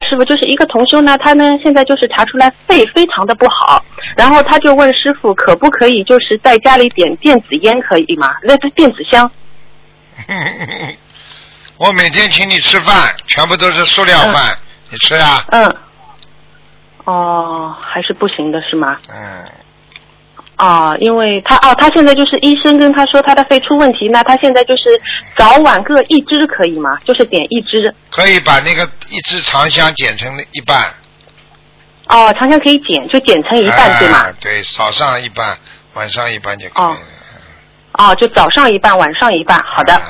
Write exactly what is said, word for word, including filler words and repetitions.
师傅，就是一个同修呢，他呢现在就是查出来肺非常的不好，然后他就问师傅可不可以就是在家里点电子烟可以吗？那是电子香。 我每天请你吃饭，全部都是塑料饭，嗯、你吃啊？ 嗯。哦，还是不行的是吗？ 嗯。 啊，因为他哦，他现在就是医生跟他说他的肺出问题，那他现在就是早晚各一支可以吗？就是点一支。 可以把那个一支长香剪成一半。 哦，长香可以剪，就剪成一半、啊、对吗？ 对，早上一半，晚上一半就可以了。 哦，哦，就早上一半，晚上一半，好的。啊